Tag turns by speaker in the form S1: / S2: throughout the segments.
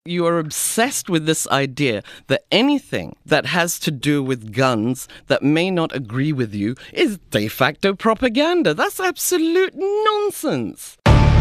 S1: You are obsessed with this idea that anything that has to do with guns that may not agree with you is de facto propaganda. That's absolute nonsense.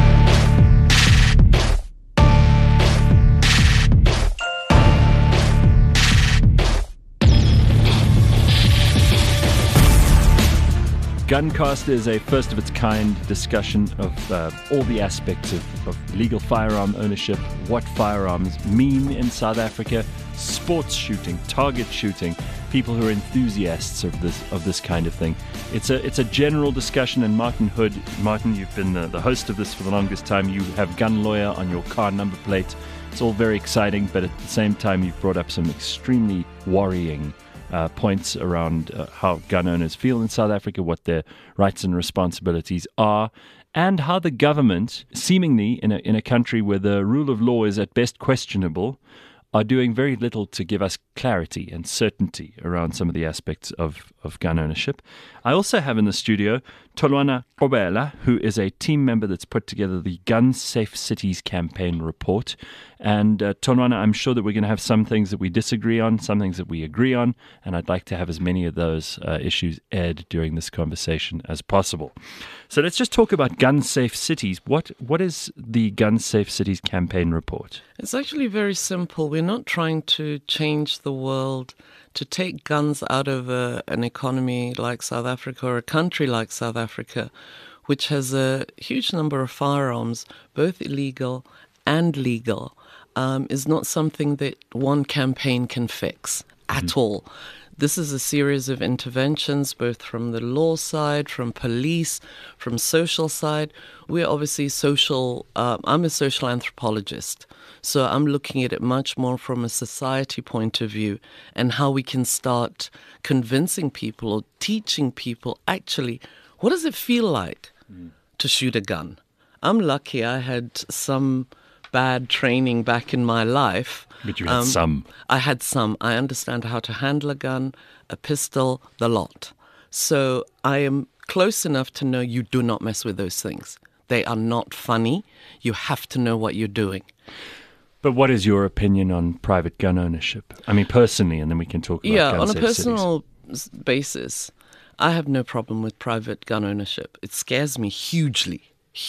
S2: Guncast is a first-of-its-kind discussion of all the aspects of legal firearm ownership, what firearms mean in South Africa, sports shooting, target shooting, people who are enthusiasts of this kind of thing. It's a general discussion, and Martin Hood, you've been the host of this for the longest time. You have gun lawyer on your car number plate. It's all very exciting, but at the same time, you've brought up some extremely worrying points around how gun owners feel in South Africa, what their rights and responsibilities are, and how the government, seemingly in a country where the rule of law is at best questionable, are doing very little to give us clarity and certainty around some of the aspects of gun ownership. I also have in the studio Tolwana Kobela, who is a team member that's put together the Gun Safe Cities campaign report. And Tolwana, I'm sure that we're going to have some things that we disagree on, some things that we agree on, and I'd like to have as many of those issues aired during this conversation as possible. So let's just talk about Gun Safe Cities. What is the Gun Safe Cities campaign report?
S1: It's actually very simple. We're not trying to change the world, to take guns out of an economy like South Africa or a country like South Africa, which has a huge number of firearms, both illegal and legal, is not something that one campaign can fix at all. This is a series of interventions, both from the law side, from police, from social side. We're obviously I'm a social anthropologist, so I'm looking at it much more from a society point of view and how we can start convincing people or teaching people, actually, what does it feel like to shoot a gun? I'm lucky I had some bad training back in my life.
S2: But you had some.
S1: I had some. I understand how to handle a gun, a pistol, the lot. So I am close enough to know you do not mess with those things. They are not funny. You have to know what you're doing.
S2: But what is your opinion on private gun ownership? I mean, personally, and then we can talk about gun
S1: on a
S2: safe
S1: personal basis, I have no problem with private gun ownership. It scares me hugely,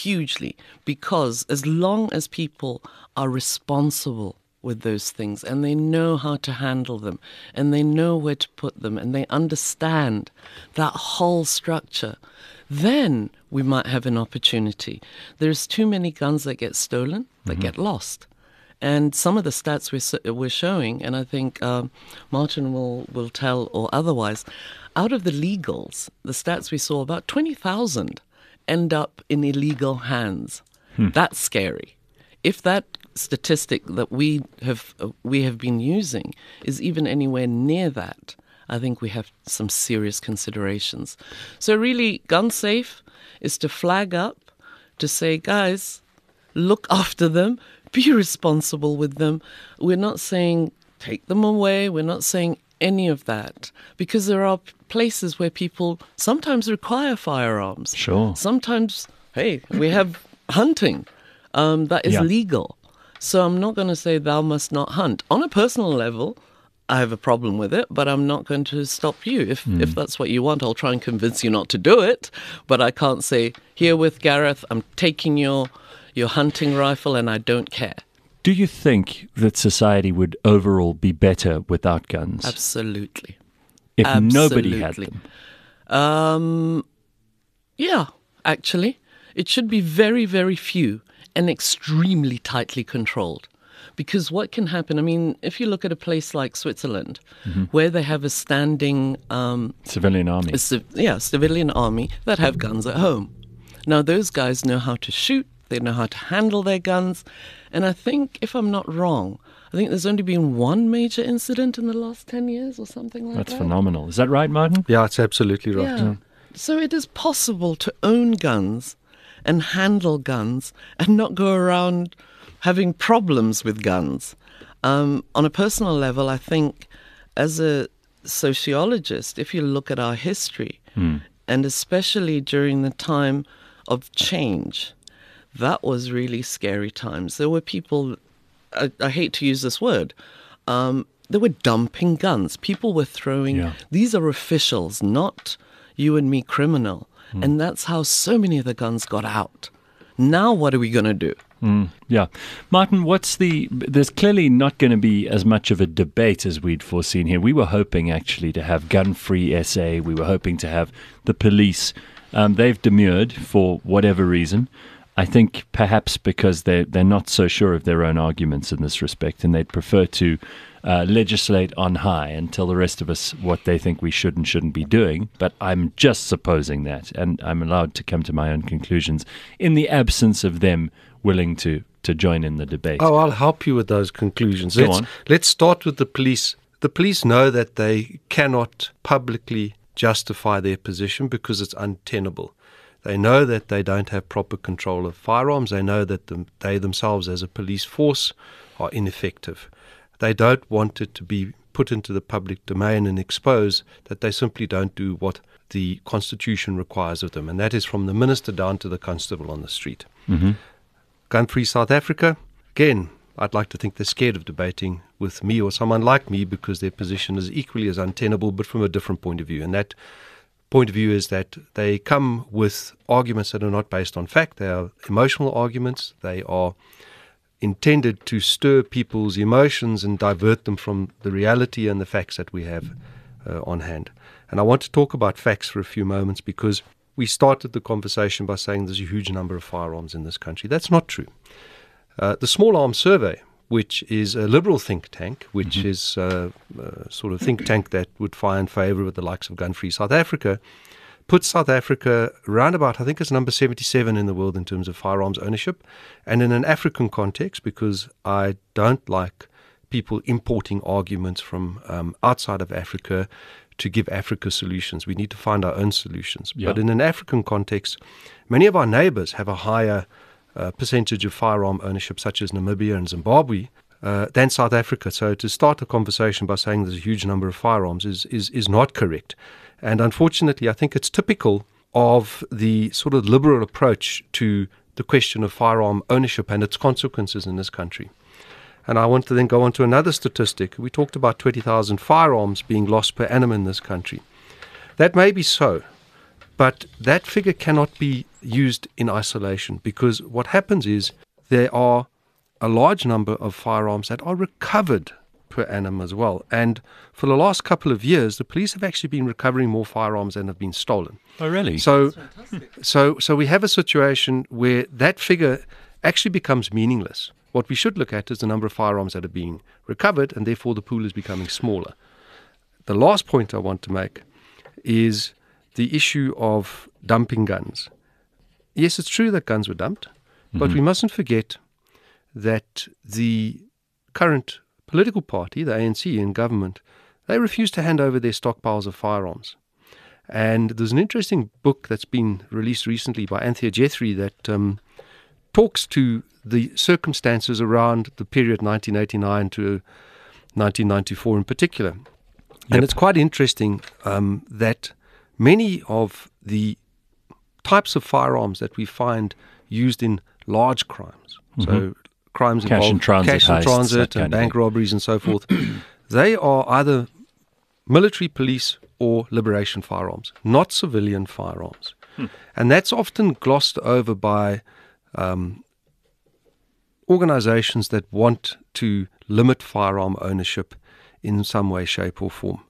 S1: because as long as people are responsible with those things and they know how to handle them and they know where to put them and they understand that whole structure, then we might have an opportunity. There's too many guns that get stolen, that get lost. And some of the stats we're showing, and I think Martin will tell or otherwise, out of the legals, the stats we saw, about 20,000 end up in illegal hands. That's scary. If that statistic that we have been using is even anywhere near that, I think we have some serious considerations. So really, Gun Safe is to flag up, to say, guys, look after them, be responsible with them. We're not saying take them away. We're not saying any of that, because there are places where people sometimes require firearms.
S2: Sure.
S1: Sometimes, hey, we have hunting that is legal. So I'm not going to say thou must not hunt. On a personal level, I have a problem with it, but I'm not going to stop you. If that's what you want, I'll try and convince you not to do it. But I can't say, herewith, Gareth, I'm taking your hunting rifle and I don't care.
S2: Do you think that society would overall be better without guns?
S1: Absolutely.
S2: If nobody had them?
S1: Yeah, actually. It should be very, very few and extremely tightly controlled. Because what can happen, I mean, if you look at a place like Switzerland, where they have a standing
S2: civilian army.
S1: Civilian army that have guns at home. Now, those guys know how to shoot. They know how to handle their guns. And I think, if I'm not wrong, I think there's only been one major incident in the last 10 years or something like that.
S2: That's phenomenal. Is that right, Martin?
S3: Yeah, it's absolutely right.
S1: Yeah. So it is possible to own guns and handle guns and not go around having problems with guns. On a personal level, I think, as a sociologist, if you look at our history, and especially during the time of change, that was really scary times. There were people I hate to use this word, they were dumping guns. People were throwing, these are officials, not you and me criminal. And that's how so many of the guns got out. Now what are we going to do?
S2: Yeah. Martin, there's clearly not going to be as much of a debate as we'd foreseen here. We were hoping actually to have gun-free SA. We were hoping to have the police. They've demurred for whatever reason. I think perhaps because they're not so sure of their own arguments in this respect, and they'd prefer to legislate on high and tell the rest of us what they think we should and shouldn't be doing. But I'm just supposing that, and I'm allowed to come to my own conclusions in the absence of them willing to join in the debate.
S3: Oh, I'll help you with those conclusions.
S2: Go on.
S3: Let's start with the police. The police know that they cannot publicly justify their position because it's untenable. They know that they don't have proper control of firearms. They know that they themselves as a police force are ineffective. They don't want it to be put into the public domain and expose that they simply don't do what the Constitution requires of them, and that is from the minister down to the constable on the street.
S2: Mm-hmm.
S3: Gun-free South Africa, again, I'd like to think they're scared of debating with me or someone like me because their position is equally as untenable, but from a different point of view. And that point of view is that they come with arguments that are not based on fact. They are emotional arguments. They are intended to stir people's emotions and divert them from the reality and the facts that we have on hand. And I want to talk about facts for a few moments because we started the conversation by saying there's a huge number of firearms in this country. That's not true. The Small Arms Survey, which is a liberal think tank, which is sort of think tank that would find favour with the likes of Gun-Free South Africa, puts South Africa around about, I think it's number 77 in the world in terms of firearms ownership. And in an African context, because I don't like people importing arguments from outside of Africa to give Africa solutions. We need to find our own solutions.
S2: Yeah.
S3: But in an African context, many of our neighbors have a higher percentage of firearm ownership, such as Namibia and Zimbabwe, than South Africa. So to start a conversation by saying there's a huge number of firearms is not correct. And unfortunately, I think it's typical of the sort of liberal approach to the question of firearm ownership and its consequences in this country. And I want to then go on to another statistic. We talked about 20,000 firearms being lost per annum in this country. That may be so, but that figure cannot be used in isolation because what happens is there are a large number of firearms that are recovered per annum as well. And for the last couple of years, the police have actually been recovering more firearms than have been stolen.
S2: Oh, really?
S3: So we have a situation where that figure actually becomes meaningless. What we should look at is the number of firearms that are being recovered, and therefore the pool is becoming smaller. The last point I want to make is the issue of dumping guns. Yes, it's true that guns were dumped, but we mustn't forget that the current political party, the ANC in government, they refuse to hand over their stockpiles of firearms. And there's an interesting book that's been released recently by Anthea Jethri that talks to the circumstances around the period 1989 to 1994 in particular. Yep. And it's quite interesting that many of the types of firearms that we find used in large crimes, so crimes involving cash in transit and bank robberies and so forth, they are either military, police or liberation firearms, not civilian firearms. And that's often glossed over by organizations that want to limit firearm ownership in some way, shape or form.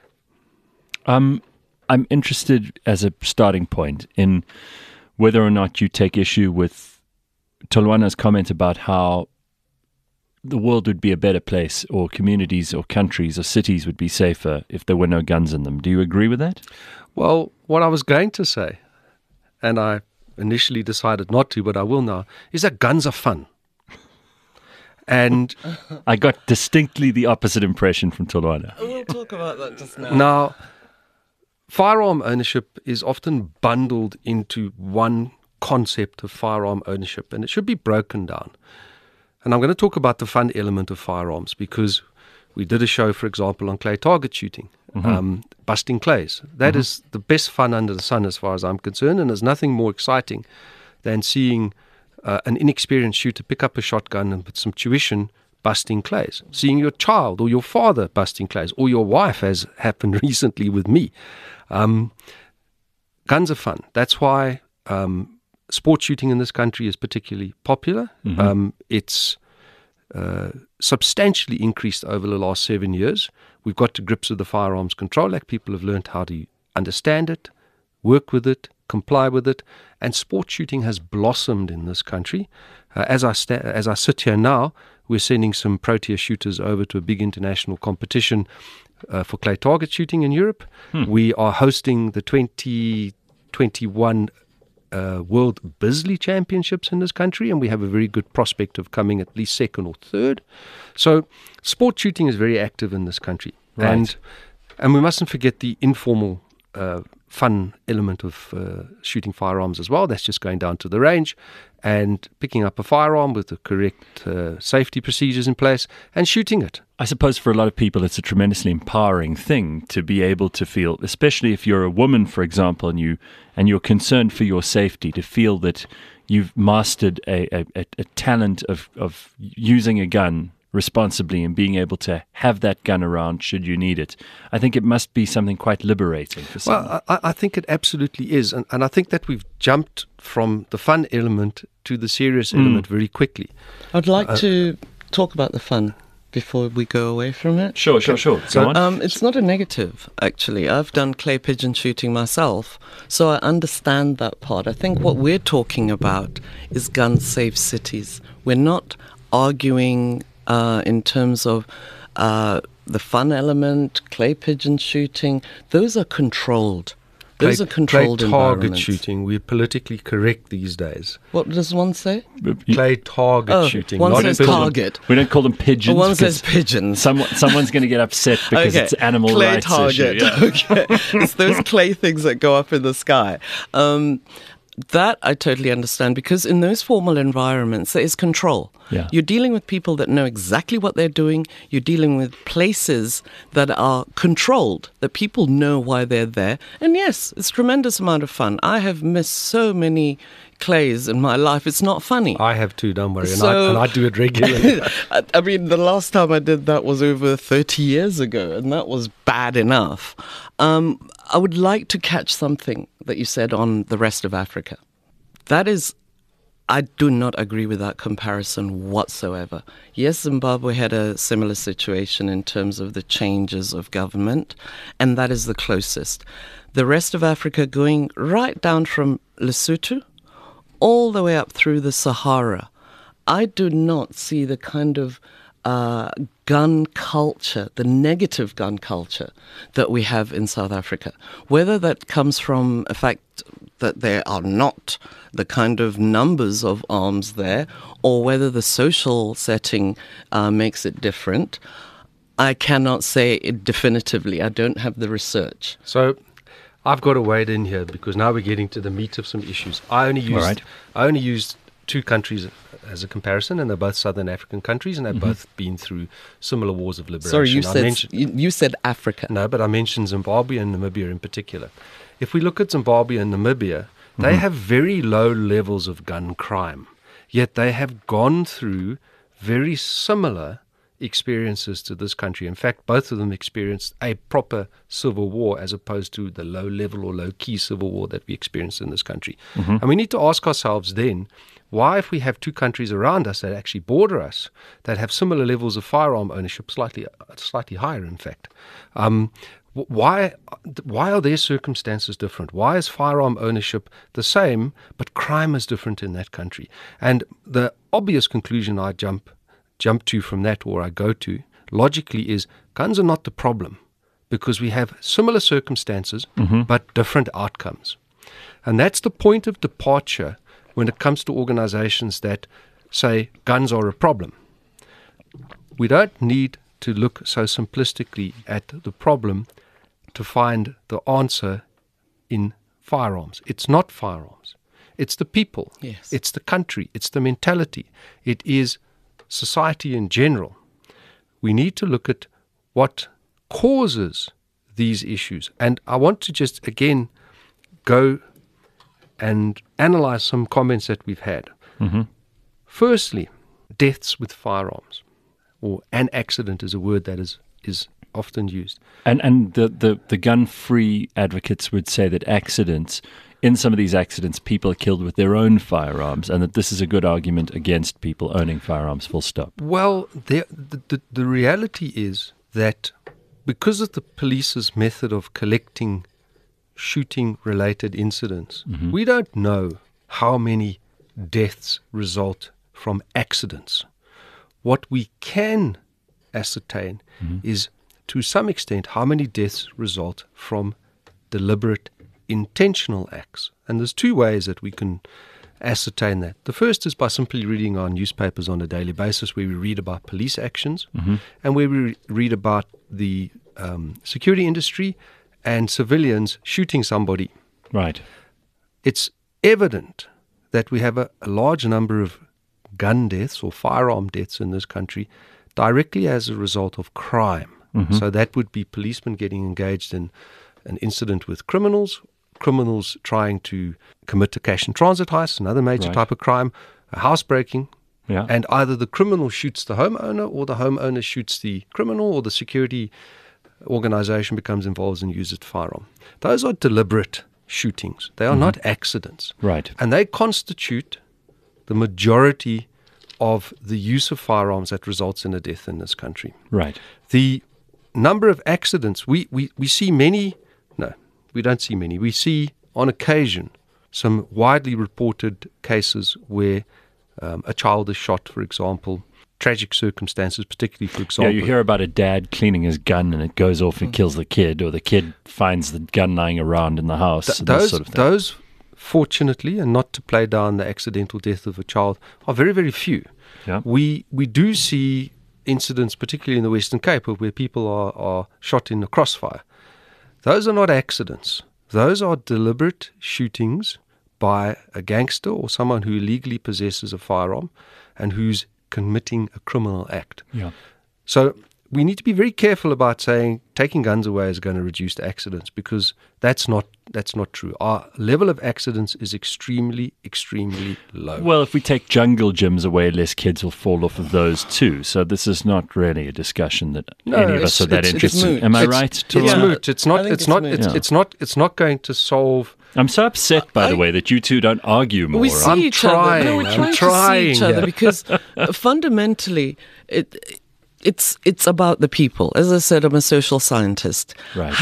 S2: I'm interested as a starting point in whether or not you take issue with Tolwana's comment about how the world would be a better place, or communities or countries or cities would be safer if there were no guns in them. Do you agree with that?
S3: Well, what I was going to say, and I initially decided not to, but I will now, is that guns are fun. And
S2: I got distinctly the opposite impression from Tolwana.
S1: We'll talk about that just now.
S3: Now, firearm ownership is often bundled into one concept of firearm ownership, and it should be broken down. And I'm going to talk about the fun element of firearms because we did a show, for example, on clay target shooting, busting clays. That is the best fun under the sun as far as I'm concerned, and there's nothing more exciting than seeing an inexperienced shooter pick up a shotgun and with some tuition busting clays, seeing your child or your father busting clays, or your wife, as happened recently with me. Guns are fun. That's why sport shooting in this country is particularly popular. It's substantially increased over the last 7 years. We've got to grips with the Firearms Control Act. People have learned how to understand it, work with it, comply with it, and sport shooting has blossomed in this country. As I sit here now, we're sending some Protea shooters over to a big international competition for clay target shooting in Europe. We are hosting the 2021 World Bisley Championships in this country, and we have a very good prospect of coming at least second or third. So sport shooting is very active in this country.
S2: Right.
S3: And we mustn't forget the informal fun element of shooting firearms as well. That's just going down to the range and picking up a firearm with the correct safety procedures in place and shooting it.
S2: I suppose for a lot of people it's a tremendously empowering thing to be able to feel, especially if you're a woman, for example, and you're concerned for your safety, to feel that you've mastered a talent of using a gun responsibly and being able to have that gun around should you need it. I think it must be something quite liberating for someone.
S3: Well, I think it absolutely is. And I think that we've jumped from the fun element to the serious element very quickly.
S1: I'd like to talk about the fun before we go away from it.
S2: Sure. Go on.
S1: It's not a negative, actually. I've done clay pigeon shooting myself, so I understand that part. I think what we're talking about is gun-safe cities. We're not arguing in terms of the fun element, clay pigeon shooting. Those are controlled. Those are controlled
S3: clay target
S1: environments.
S3: shooting. We're politically correct these days.
S1: What does one say?
S3: Clay target shooting.
S1: One
S3: not
S1: says
S3: pigeon.
S1: target.
S2: We don't call them pigeons.
S1: One
S2: because
S1: says pigeons.
S2: Someone's going to get upset because it's animal
S1: clay
S2: rights
S1: target.
S2: issue. Yeah.
S1: Okay. It's those clay things that go up in the sky. That I totally understand, because in those formal environments, there is control.
S2: Yeah.
S1: You're dealing with people that know exactly what they're doing. You're dealing with places that are controlled, that people know why they're there. And yes, it's a tremendous amount of fun. I have missed so many clays in my life. It's not funny.
S3: I have too, don't worry.
S1: So-
S3: and I do it regularly.
S1: I mean, the last time I did that was over 30 years ago, and that was bad enough. I would like to catch something that you said on the rest of Africa. That is, I do not agree with that comparison whatsoever. Yes, Zimbabwe had a similar situation in terms of the changes of government, and that is the closest. The rest of Africa, going right down from Lesotho all the way up through the Sahara, I do not see the kind of gun culture, the negative gun culture that we have in South Africa. Whether that comes from a fact that there are not the kind of numbers of arms there, or whether the social setting makes it different, I cannot say it definitively. I don't have the research.
S3: So I've got to wade in here because now we're getting to the meat of some issues. I only used two countries as a comparison, and they're both Southern African countries, and they've both been through similar wars of liberation.
S1: Sorry, you said Africa.
S3: No, but I mentioned Zimbabwe and Namibia in particular. If we look at Zimbabwe and Namibia, they have very low levels of gun crime, yet they have gone through very similar experiences to this country. In fact, both of them experienced a proper civil war as opposed to the low-level or low-key civil war that we experienced in this country. And we need to ask ourselves then, why, if we have two countries around us that actually border us, that have similar levels of firearm ownership, slightly higher in fact, why are their circumstances different? Why is firearm ownership the same, but crime is different in that country? And the obvious conclusion I jump to from that, or I go to, logically, is guns are not the problem, because we have similar circumstances, but different outcomes. And that's the point of departure when it comes to organizations that say guns are a problem. We don't need to look so simplistically at the problem to find the answer in firearms. It's not firearms. It's the people.
S1: Yes.
S3: It's the country. It's the mentality. It is society in general. We need to look at what causes these issues. And I want to just, again, go and analyze some comments that we've had. Firstly, deaths with firearms. or an accident is a word that is often used.
S2: And the gun-free advocates would say that in some of these accidents, people are killed with their own firearms, and that this is a good argument against people owning firearms, full stop.
S3: Well, the reality is that because of the police's method of collecting shooting-related incidents, we don't know how many deaths result from accidents. What we can ascertain is, to some extent, how many deaths result from deliberate, intentional acts. And there's two ways that we can ascertain that. The first is by simply reading our newspapers on a daily basis, where we read about police actions and where we read about the security industry and civilians shooting somebody.
S2: Right.
S3: It's evident that we have a large number of gun deaths or firearm deaths in this country directly as a result of crime. So that would be policemen getting engaged in an incident with criminals trying to commit a cash and transit heist, another major type of crime, a housebreaking, and either the criminal shoots the homeowner or the homeowner shoots the criminal, or the security organization becomes involved and uses the firearm. Those are deliberate shootings. They are not accidents.
S2: Right.
S3: And they constitute the majority of the use of firearms that results in a death in this country.
S2: Right.
S3: The number of accidents, we see many, no, we don't see many. We see on occasion some widely reported cases where a child is shot, for example, tragic circumstances, particularly, for example.
S2: Yeah, you hear about a dad cleaning his gun and it goes off and kills the kid, or the kid finds the gun lying around in the house.
S3: Those, fortunately, and not to play down the accidental death of a child, are very, very few.
S2: Yeah.
S3: We do see incidents, particularly in the Western Cape, where people are shot in a crossfire. Those are not accidents. Those are deliberate shootings by a gangster or someone who illegally possesses a firearm and who's committing a criminal act.
S2: Yeah.
S3: So we need to be very careful about saying taking guns away is going to reduce the accidents, because that's not true. Our level of accidents is extremely, extremely low.
S2: Well, if we take jungle gyms away, less kids will fall off of those too. So this is not really a discussion that any of us are that interested in. Am I right?
S3: It's moot. It's not going to solve.
S2: I'm so upset, by the way, that you two don't argue more.
S1: We see each other. No, we're
S3: I'm
S1: trying to see each other
S3: yeah.
S1: because fundamentally it's about the people. As I said, I'm a social scientist.
S2: Right.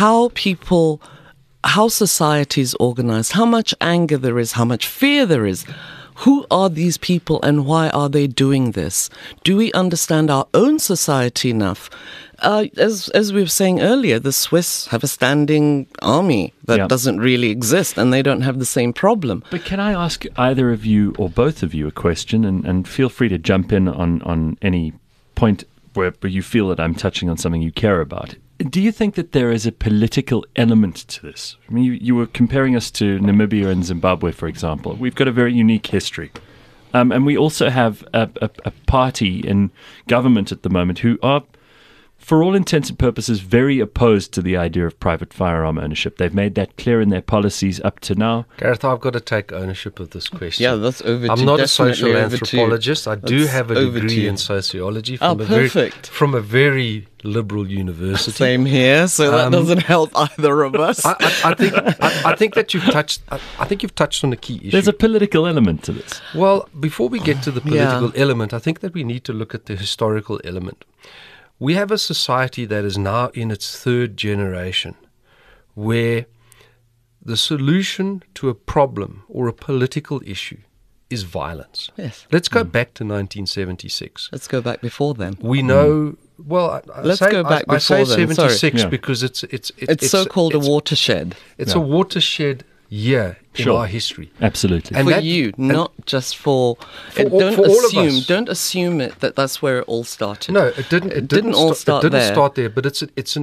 S1: How society is organized, how much anger there is, how much fear there is. Who are these people and why are they doing this? Do we understand our own society enough? As we were saying earlier, the Swiss have a standing army that doesn't really exist, and they don't have the same problem.
S2: But can I ask either of you or both of you a question, and feel free to jump in on any point where you feel that I'm touching on something you care about. Do you think that there is a political element to this? I mean, you were comparing us to Namibia and Zimbabwe, for example. We've got a very unique history. And we also have a party in government at the moment who are, for all intents and purposes, very opposed to the idea of private firearm ownership. They've made that clear in their policies up to now.
S3: Gareth, I've got to take ownership of this question.
S1: Yeah, that's over to
S3: I'm not a social anthropologist. I do have a degree in sociology from a very liberal university.
S1: Same here, so that doesn't help either of us.
S3: I think that you've touched. I think you've touched on a key issue.
S2: There's a political element to this.
S3: Well, before we get to the political element, I think that we need to look at the historical element. We have a society that is now in its third generation, where the solution to a problem or a political issue is violence.
S1: Yes.
S3: Let's go back to 1976.
S1: Let's go back before then.
S3: We know. Well,
S1: I say
S3: 76 because it's
S1: so-called a watershed.
S3: It's a watershed year in our history.
S2: Absolutely.
S3: And
S1: for you, not just for
S3: all of us.
S1: Don't assume that's where it all started.
S3: No, it didn't. It didn't
S1: all start there.
S3: It didn't start there. But it's an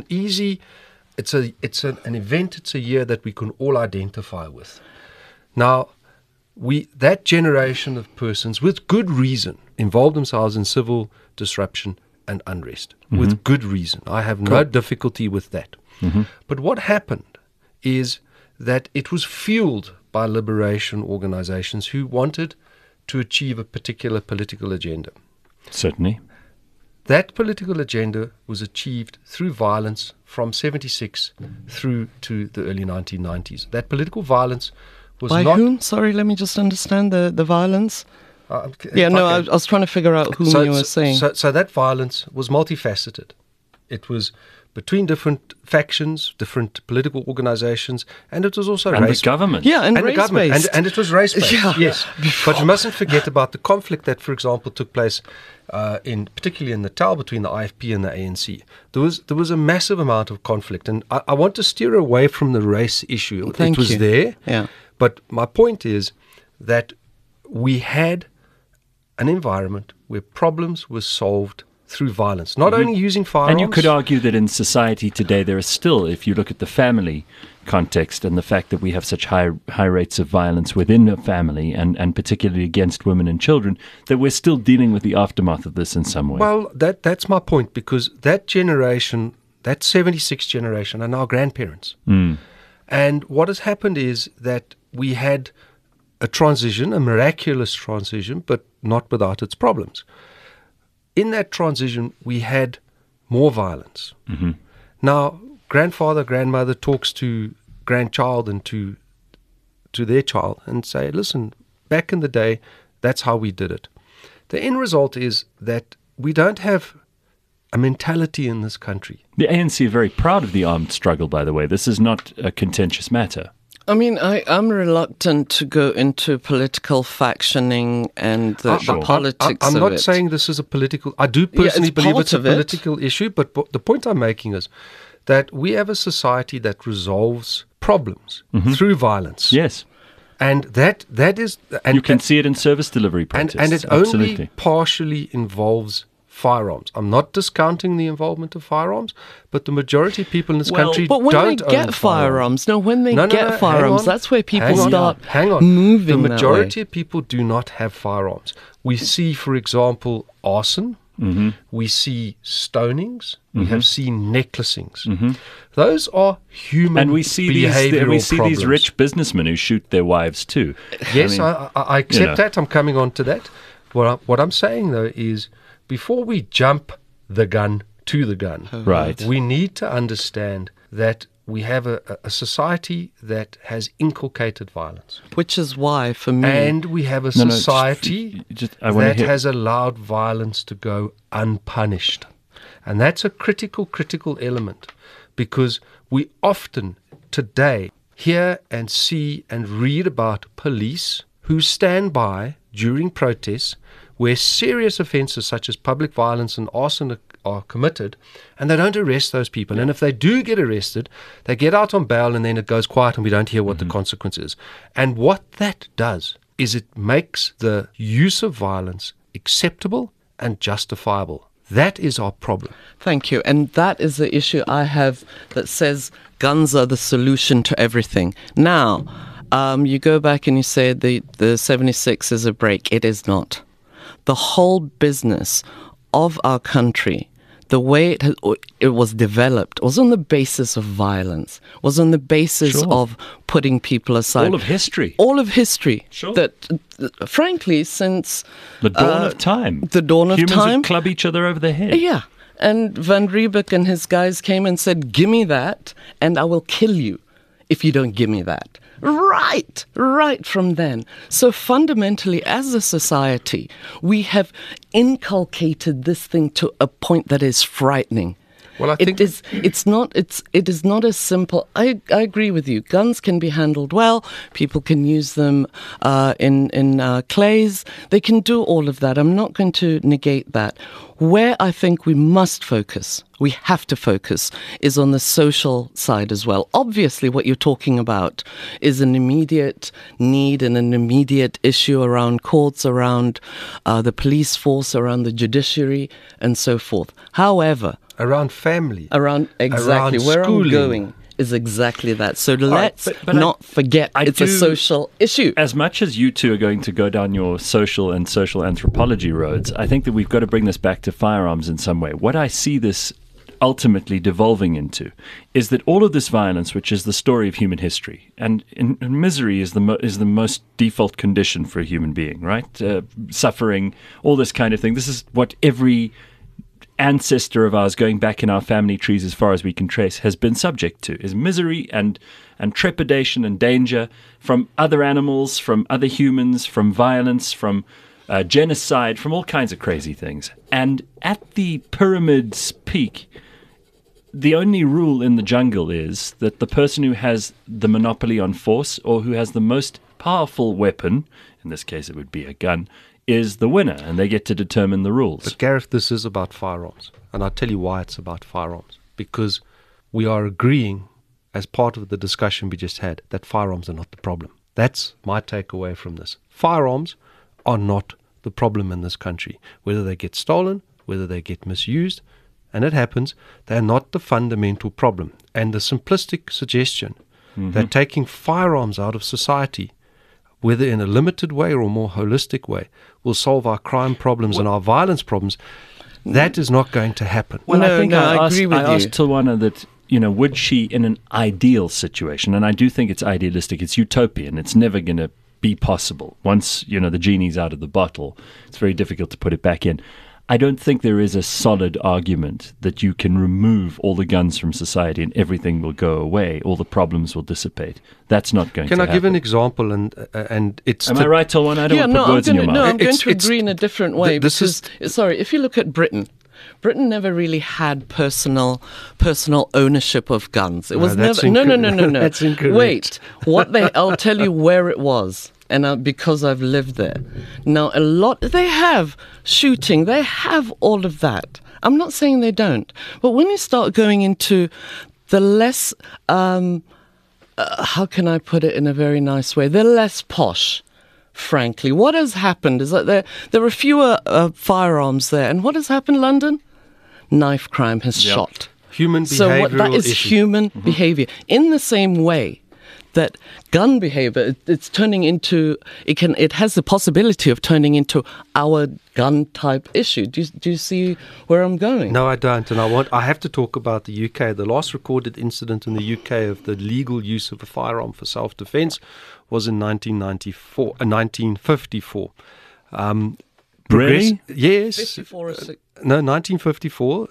S3: event. It's a year that we can all identify with. Now, that generation of persons, with good reason, involved themselves in civil disruption and unrest. With good reason. I have no difficulty with that. But what happened is that it was fueled by liberation organizations who wanted to achieve a particular political agenda.
S2: Certainly.
S3: that political agenda was achieved through violence from 76 through to the early 1990s. That political violence was
S1: By
S3: not...
S1: whom? Sorry, let me just understand the violence. I was trying to figure out whom you were saying.
S3: So that violence was multifaceted. It was between different factions, different political organizations, and it was also
S2: and
S3: race.
S2: the government.
S1: Yeah, and
S3: the government.
S1: race-based.
S3: And it was race-based,
S1: Yeah.
S3: yes. But you mustn't forget about the conflict that, for example, took place particularly in Natal between the IFP and the ANC. There was a massive amount of conflict, and I want to steer away from the race issue.
S1: Thank
S3: it was
S1: you.
S3: there,
S1: Yeah.
S3: but my point is that we had an environment where problems were solved through violence, not only using firearms.
S2: And you could argue that in society today, there is still, if you look at the family context and the fact that we have such high rates of violence within a family and particularly against women and children, that we're still dealing with the aftermath of this in some way.
S3: Well, that's my point, because that generation, that 76 generation, are now grandparents. And what has happened is that we had a transition, a miraculous transition, but not without its problems. In that transition, we had more violence. Now, grandfather, grandmother talks to grandchild and to their child and say, listen, back in the day, that's how we did it. The end result is that we don't have a mentality in this country.
S2: The ANC are very proud of the armed struggle, by the way. This is not a contentious matter.
S1: I mean, I'm reluctant to go into political factioning and the politics of it.
S3: I'm not saying this is a political... I do personally believe it's a
S1: part of it.
S3: political issue, but the point I'm making is that we have a society that resolves problems through violence.
S2: Yes.
S3: And that is... And,
S2: you can see it in service delivery protests.
S3: And it
S2: Absolutely.
S3: only partially involves firearms. I'm not discounting the involvement of firearms, but the majority of people in this country
S1: But when
S3: don't
S1: they
S3: own
S1: get firearms, when they
S3: No,
S1: get firearms, that's where people start
S3: hang on.
S1: moving
S3: The
S1: that
S3: majority
S1: way.
S3: of people do not have firearms. We see, for example, arson. We see stonings. We have seen necklacings. Those are human
S2: And we see
S3: behavioral problems.
S2: these rich businessmen who shoot their wives too.
S3: Yes,
S2: I
S3: I accept that. I'm coming on to that. What I'm saying, though, is before we jump the gun to the gun,
S2: Right.
S3: we need to understand that we have a society that has inculcated violence.
S1: Which is why, for me...
S3: And we have a
S2: No,
S3: society
S2: I wanna
S3: that
S2: hear-
S3: has allowed violence to go unpunished. And that's a critical element, because we often today hear and see and read about police who stand by during protests where serious offences such as public violence and arson are committed, and they don't arrest those people. And if they do get arrested, they get out on bail, and then it goes quiet and we don't hear what the consequence is. And what that does is it makes the use of violence acceptable and justifiable. That is our problem.
S1: Thank you. And that is the issue I have that says guns are the solution to everything. Now, you go back and you say the 76 is a break. It is not. The whole business of our country, the way it was developed, was on the basis of violence, was on the basis of putting people aside.
S2: All of history.
S1: All of history.
S2: Sure.
S1: That, frankly, since...
S2: The dawn of time.
S1: The dawn of
S2: Humans
S1: time.
S2: would club each other over the head.
S1: Yeah. And Van Riebeeck and his guys came and said, give me that, and I will kill you if you don't give me that. Right from then. So fundamentally, as a society, we have inculcated this thing to a point that is frightening.
S3: Well, I think
S1: it is not as simple. I agree with you. Guns can be handled well. People can use them in clays. They can do all of that. I'm not going to negate that. Where I think we must focus, we have to focus, is on the social side as well. Obviously, what you're talking about is an immediate need and an immediate issue around courts, around the police force, around the judiciary, and so forth. However,
S3: around family.
S1: Exactly. Where I'm
S3: schooling.
S1: going is exactly that. So let's
S2: but
S1: not forget it's a
S2: do-
S1: social issue.
S2: As much as you two are going to go down your social and social anthropology roads, I think that we've got to bring this back to firearms in some way. What I see this ultimately devolving into is that all of this violence, which is the story of human history, and misery is the most default condition for a human being, right? Suffering, all this kind of thing. This is what every ancestor of ours, going back in our family trees as far as we can trace, has been subject to, is misery and trepidation and danger from other animals, from other humans, from violence, from genocide, from all kinds of crazy things. And at the pyramid's peak, the only rule in the jungle is that the person who has the monopoly on force, or who has the most powerful weapon, in this case it would be a gun, is the winner, and they get to determine the rules.
S3: But Gareth, this is about firearms. And I'll tell you why it's about firearms. Because we are agreeing, as part of the discussion we just had, that firearms are not the problem. That's my takeaway from this. Firearms are not the problem in this country. Whether they get stolen, whether they get misused, and it happens, they're not the fundamental problem. And the simplistic suggestion that taking firearms out of society, whether in a limited way or a more holistic way, will solve our crime problems and our violence problems, that is not going to happen.
S2: Well,
S1: No,
S2: I think
S1: no,
S2: I
S1: I
S2: asked,
S1: agree with
S2: I
S1: you.
S2: asked Tawana that, would she, in an ideal situation, and I do think it's idealistic, it's utopian, it's never going to be possible. Once, the genie's out of the bottle, it's very difficult to put it back in. I don't think there is a solid argument that you can remove all the guns from society and everything will go away, all the problems will dissipate. That's not going to
S3: Can
S2: happen.
S3: I give an example? And it's
S2: Am I right, Tawana? I don't want to put words in your mouth.
S1: I'm going
S3: It's-
S1: to agree in a different way.
S3: this
S1: Because, sorry, if you look at Britain never really had personal ownership of guns. It was
S3: that's
S1: never. No.
S3: That's incorrect.
S1: Wait, I'll tell you where it was, and because I've lived there. Now, they have shooting, they have all of that. I'm not saying they don't, but when you start going into the less, how can I put it in a very nice way? They're less posh. Frankly, what has happened is that there are fewer firearms there, and what has happened, London? Knife crime has shot.
S3: human behavioral
S1: So that is
S3: issue.
S1: human behavior. In the same way that gun behavior, it's turning into, it has the possibility of turning into our gun type issue. Do you see where I'm going?
S3: No, I don't, and I have to talk about the UK. The last recorded incident in the UK of the legal use of a firearm for self-defense was in 1954.
S2: Really?
S3: Yes.
S1: 54 or 6.
S3: No, 1954.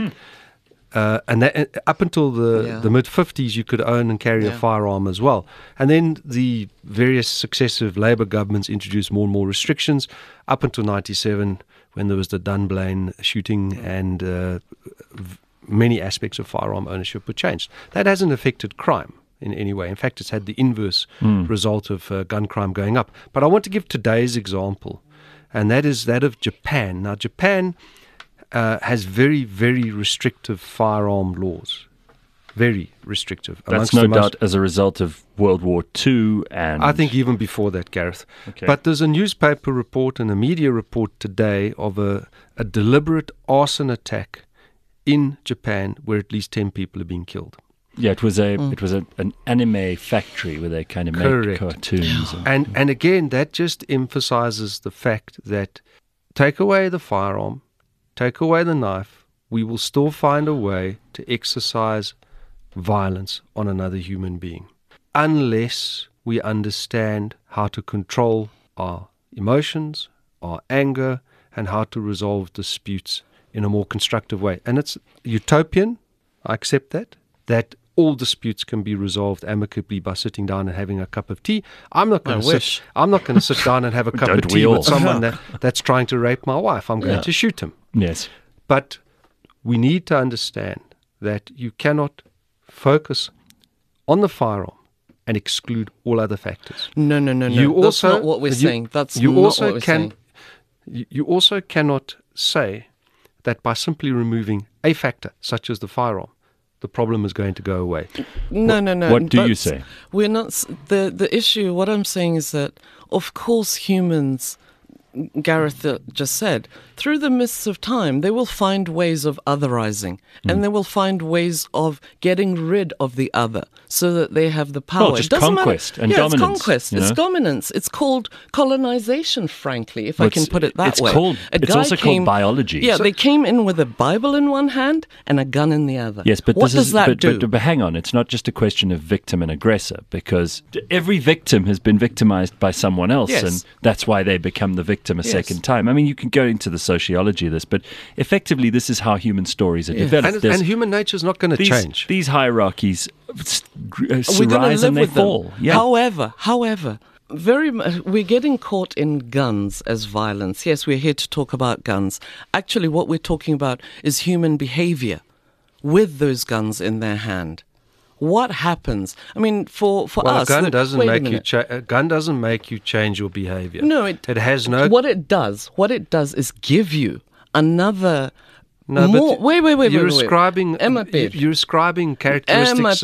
S3: And that, up until the mid-50s, you could own and carry a firearm as well. And then the various successive Labour governments introduced more and more restrictions, up until 97, when there was the Dunblane shooting, and many aspects of firearm ownership were changed. That hasn't affected crime in any way. In fact, it's had the inverse result of gun crime going up. But I want to give today's example, and that is that of Japan. Now, Japan has very, very restrictive firearm laws. Very restrictive.
S2: That's no doubt as a result of World War II and...
S3: I think even before that, Gareth.
S2: Okay.
S3: But there's a newspaper report and a media report today of a deliberate arson attack in Japan where at least 10 people are being killed.
S2: Yeah, it was an anime factory where they kind of make
S3: Correct.
S2: cartoons.
S3: And again, that just emphasizes the fact that take away the firearm, take away the knife, we will still find a way to exercise violence on another human being, unless we understand how to control our emotions, our anger, and how to resolve disputes in a more constructive way. And it's utopian, I accept that all disputes can be resolved amicably by sitting down and having a cup of tea. I'm not going to sit down and have a cup of
S2: Don't we
S3: tea
S2: all?
S3: with someone that's trying to rape my wife. I'm going to shoot him.
S2: Yes.
S3: But we need to understand that you cannot focus on the firearm and exclude all other factors.
S1: No. That's not what we're saying. That's
S3: you
S1: not
S3: also
S1: what we're saying.
S3: You also cannot say that by simply removing a factor, such as the firearm, the problem is going to go away.
S1: No.
S2: What do you say?
S1: We're not. The issue. What I'm saying is that, of course, humans, Gareth just said, through the mists of time, they will find ways of otherizing, and they will find ways of getting rid of the other, so that they have the power.
S2: Well, just
S1: It doesn't
S2: conquest
S1: matter.
S2: and dominance,
S1: It's conquest.
S2: you
S1: It's
S2: know?
S1: dominance. It's called colonization, frankly, if I can put it that way.
S2: It's also called biology.
S1: Yeah, they came in with a Bible in one hand and a gun in the other.
S2: Yes, but
S1: what does that do?
S2: But hang on, it's not just a question of victim and aggressor, because every victim has been victimized by someone else,
S1: Yes.
S2: and that's why they become the victim victim a
S1: Yes.
S2: second time. I mean, you can go into the sociology of this, but effectively, this is how human stories are developed.
S3: And human nature is not going to change.
S2: These hierarchies
S1: We're going to
S2: rise
S1: live
S2: and they
S1: with them.
S2: fall. Yeah.
S1: However, we're getting caught in guns as violence. Yes, we're here to talk about guns. Actually, what we're talking about is human behavior with those guns in their hand. What happens? I mean, for us,
S3: a gun doesn't
S1: wait a
S3: make
S1: minute.
S3: a gun doesn't make you change your behavior.
S1: No, it
S3: has no.
S1: What it does is give you another.
S3: No,
S1: more.
S3: but
S1: Wait.
S3: You're ascribing.
S1: Emma Bill.
S3: You're ascribing characteristics.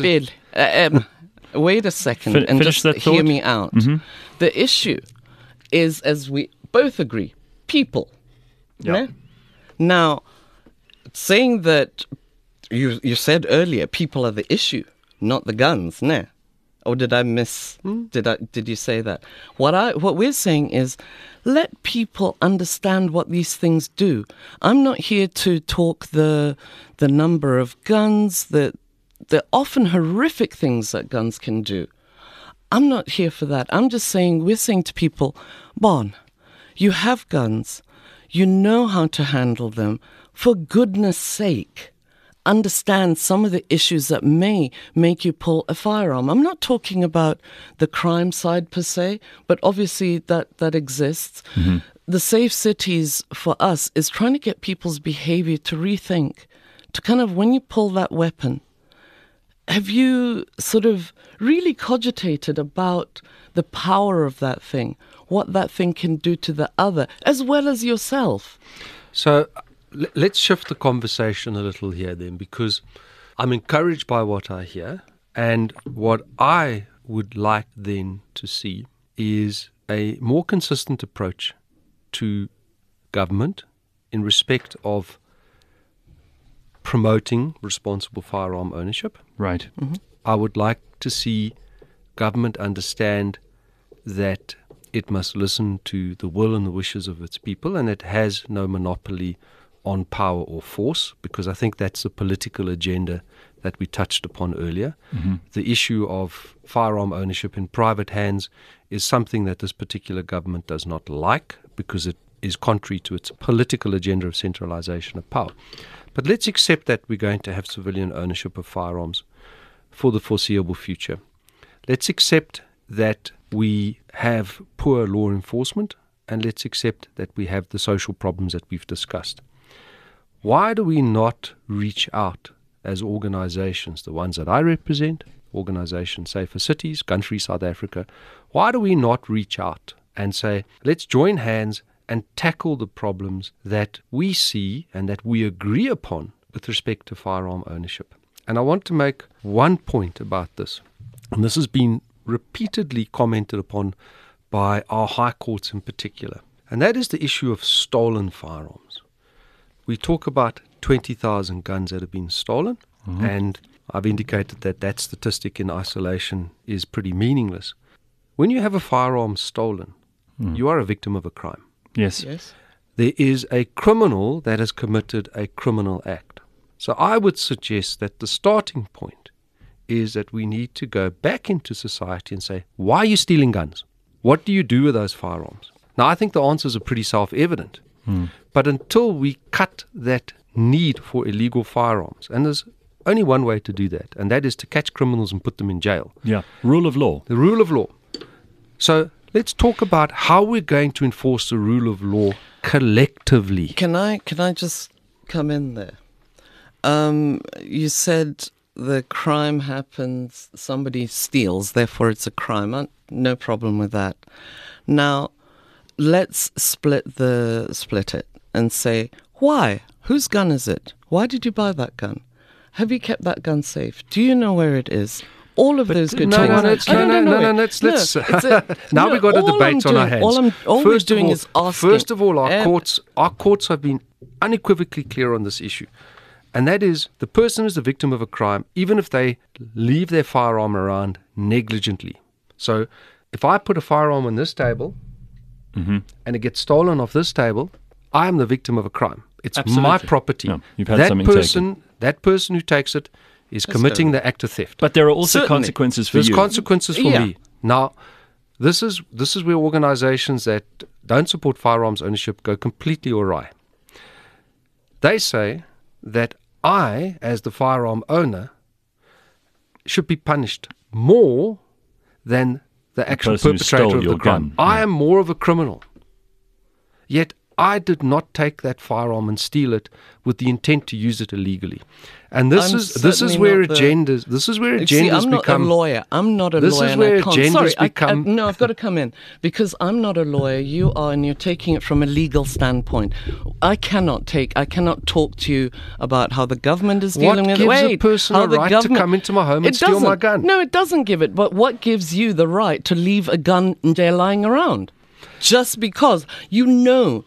S1: Wait a second and
S2: finish
S1: just
S2: that
S1: hear
S2: thought.
S1: me out. The issue is, as we both agree, people.
S2: Yeah.
S1: né? Now, saying that you said earlier, people are the issue, not the guns, né? Or did I miss? Did you say that? What we're saying is, let people understand what these things do. I'm not here to talk the number of guns, the often horrific things that guns can do. I'm not here for that. I'm just saying, we're saying to people, Bon, you have guns, you know how to handle them. For goodness sake, understand some of the issues that may make you pull a firearm. I'm not talking about the crime side per se, but obviously that exists. The Safe Cities for us is trying to get people's behavior to rethink, to kind of, when you pull that weapon, have you sort of really cogitated about the power of that thing, what that thing can do to the other, as well as yourself?
S3: So let's shift the conversation a little here then, because I'm encouraged by what I hear, and what I would like then to see is a more consistent approach to government in respect of promoting responsible firearm ownership.
S2: Right.
S3: I would like to see government understand that it must listen to the will and the wishes of its people, and it has no monopoly on power or force, because I think that's the political agenda that we touched upon earlier. The issue of firearm ownership in private hands is something that this particular government does not like, because it is contrary to its political agenda of centralization of power. But let's accept that we're going to have civilian ownership of firearms for the foreseeable future. Let's accept that we have poor law enforcement, and let's accept that we have the social problems that we've discussed. Why do we not reach out as organizations, the ones that I represent, Organisation Safer Cities, Gun Free South Africa, why do we not reach out and say, let's join hands and tackle the problems that we see and that we agree upon with respect to firearm ownership? And I want to make one point about this, and this has been repeatedly commented upon by our high courts in particular, and that is the issue of stolen firearms. We talk about 20,000 guns that have been stolen, and I've indicated that that statistic in isolation is pretty meaningless. When you have a firearm stolen, you are a victim of a crime.
S2: Yes.
S3: There is a criminal that has committed a criminal act. So I would suggest that the starting point is that we need to go back into society and say, why are you stealing guns? What do you do with those firearms? Now, I think the answers are pretty self-evident. But until we cut that need for illegal firearms, and there's only one way to do that, and that is to catch criminals and put them in jail.
S2: Yeah. Rule of law.
S3: The rule of law. So let's talk about how we're going to enforce the rule of law collectively.
S1: Can I just come in there? You said the crime happens, somebody steals, therefore it's a crime. No problem with that. Now, let's split it and say, why? Whose gun is it? Why did you buy that gun? Have you kept that gun safe? Do you know where it is? All of those good things.
S3: Let's now we've got a debate on our hands.
S1: All we're doing is asking.
S3: First of all, our courts have been unequivocally clear on this issue. And that is, the person is the victim of a crime, even if they leave their firearm around negligently. So if I put a firearm on this table and it gets stolen off this table, I am the victim of a crime. It's my property.
S2: No, you've had something taken.
S3: That person who takes it is committing the act of theft.
S2: But there are also
S1: Certainly.
S2: consequences for
S3: There's
S2: you.
S3: consequences for me. Now, this is where organizations that don't support firearms ownership go completely awry. They say that I, as the firearm owner, should be punished more than the actual
S2: person who
S3: perpetrator
S2: stole
S3: of the
S2: your
S3: crime.
S2: gun.
S3: I am more of a criminal. Yet I did not take that firearm and steal it with the intent to use it illegally. And this
S1: I'm
S3: is
S1: certainly
S3: where
S1: not the-
S3: agendas this is where
S1: See,
S3: agendas
S1: I'm not
S3: become
S1: a lawyer. I'm not a
S3: This
S1: lawyer.
S3: is
S1: and I
S3: where
S1: can't.
S3: agendas
S1: Sorry,
S3: become-
S1: no, I've got to come in because I'm not a lawyer. You are, and you're taking it from a legal standpoint. I cannot talk to you about how the government is
S3: What
S1: dealing with.
S3: gives a
S1: Wait,
S3: person
S1: how
S3: a
S1: the
S3: right to
S1: government-
S3: come into my home and
S1: It
S3: steal my
S1: doesn't.
S3: gun?
S1: No, it doesn't give it. But what gives you the right to leave a gun there lying around? Just because you know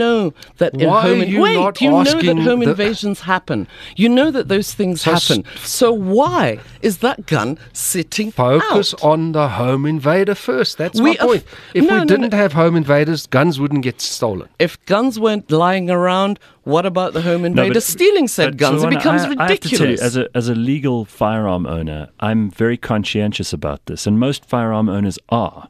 S1: that in
S3: Why
S1: home
S3: are you not
S1: you know that
S3: asking
S1: home
S3: the-
S1: invasions happen. You know that those things
S3: So
S1: happen. So why is that gun sitting
S3: Focus
S1: out?
S3: on the home invader first. That's
S1: We
S3: my
S1: are-
S3: point. If
S1: No,
S3: we
S1: no,
S3: didn't
S1: no.
S3: have home invaders, guns wouldn't get stolen.
S1: If guns weren't lying around, what about the home
S2: No,
S1: invader
S2: but-
S1: stealing said
S2: but
S1: guns? It
S2: Tawana,
S1: becomes
S2: I have to tell you,
S1: ridiculous.
S2: as a legal firearm owner, I'm very conscientious about this, and most firearm owners are.